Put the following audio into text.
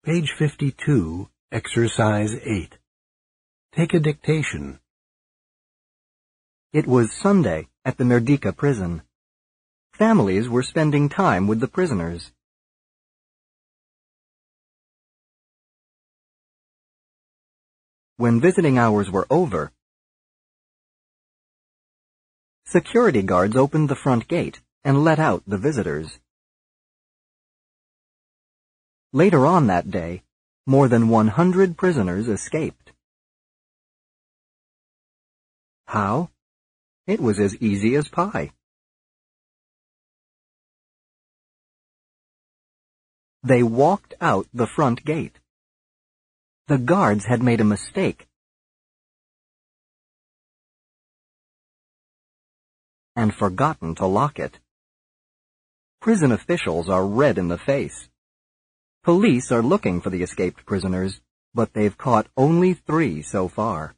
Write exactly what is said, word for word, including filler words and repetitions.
Page fifty-two, Exercise eight. Take a dictation. It was Sunday at the Merdeka prison. Families were spending time with the prisoners. When visiting hours were over, security guards opened the front gate and let out the visitors. Later on that day, more than one hundred prisoners escaped. How? It was as easy as pie. They walked out the front gate. The guards had made a mistake and forgotten to lock it. Prison officials are red in the face. Police are looking for the escaped prisoners, but they've caught only three so far.